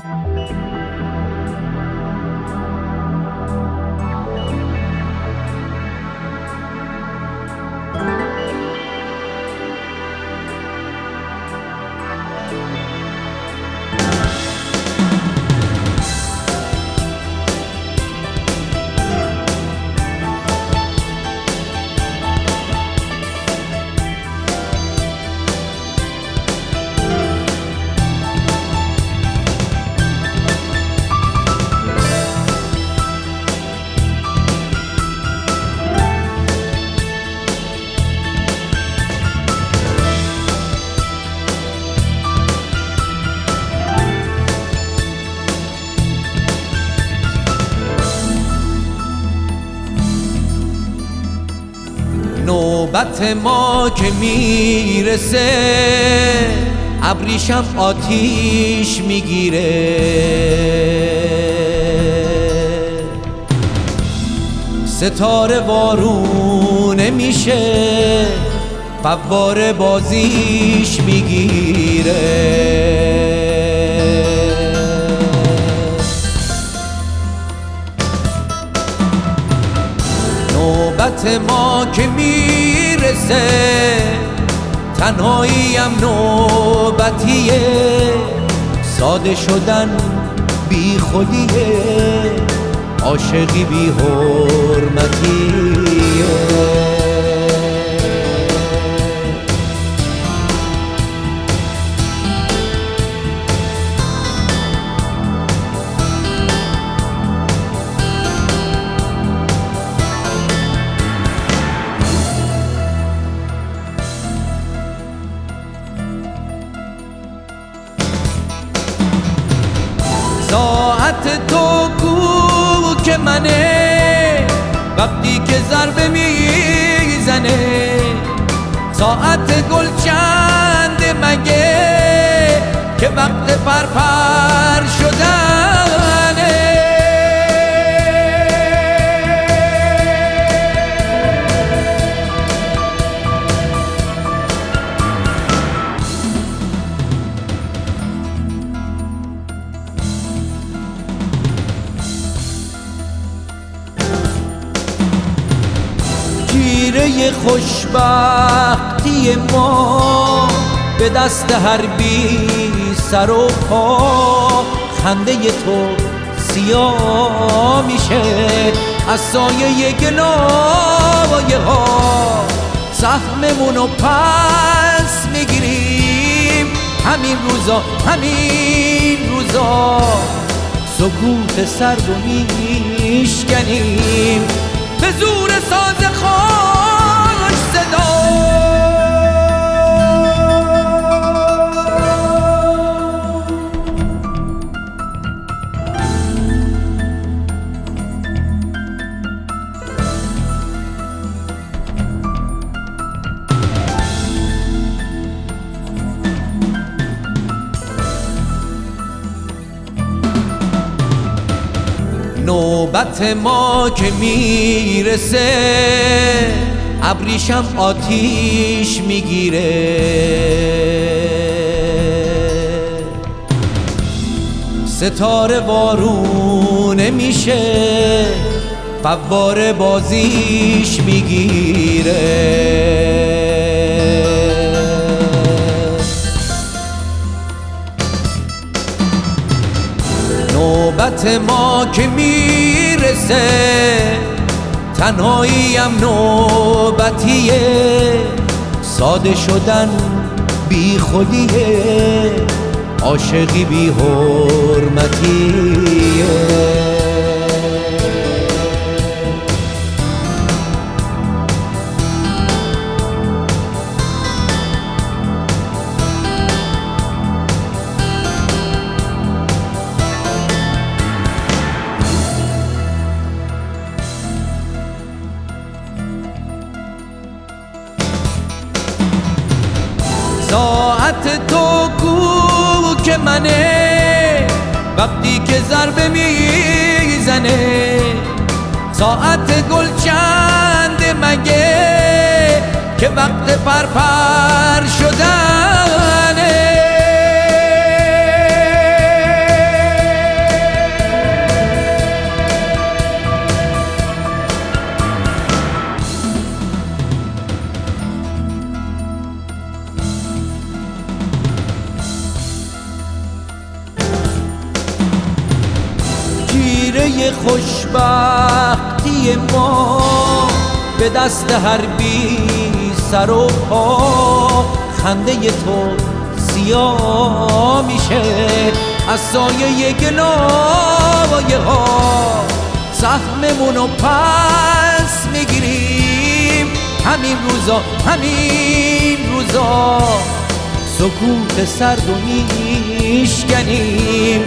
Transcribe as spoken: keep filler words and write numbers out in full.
نوبت ما که میرسه ابریشم آتیش میگیره، ستاره وارونه میشه، فواره بازیش میگیره. نوبت ما که میرسه تنهاییم نوبتیه، ساده شدن بی خودیه، عاشقی بی حرمتیه. ساعت تو کو که منه وقتی که ضربه میزنه، ساعت گل چنده مگه که وقت پرپر شدنه. گیره خوشبختی ما به دست هر بی سر و پا، خنده تو سیاه میشه از سایه گلایه ها، سهممونو پس میگیریم همین روزا همین روزا، سکوت سرد و میشکنیم به زور ساز خوش صدا. نوبت ما که میرسه ابریشم آتیش میگیره، ستاره وارونه میشه، فواره بازیش میگیره. نوبت ما که میرسه تنهاییم نوبتیه، ساده شدن بی خودیه، عاشقی بی حرمتیه. ساعت تو کو که منه وقتی که ضربه میزنه، ساعت گل چنده مگه که وقت پرپر شدنه. قصه خوشبختی ما به دست هر بی سر و پا. خنده تو سیاه میشه از سایه گلایه ها. سهممونو پس میگیریم همین روزا همین روزا. سکوت سرد و میشکنیم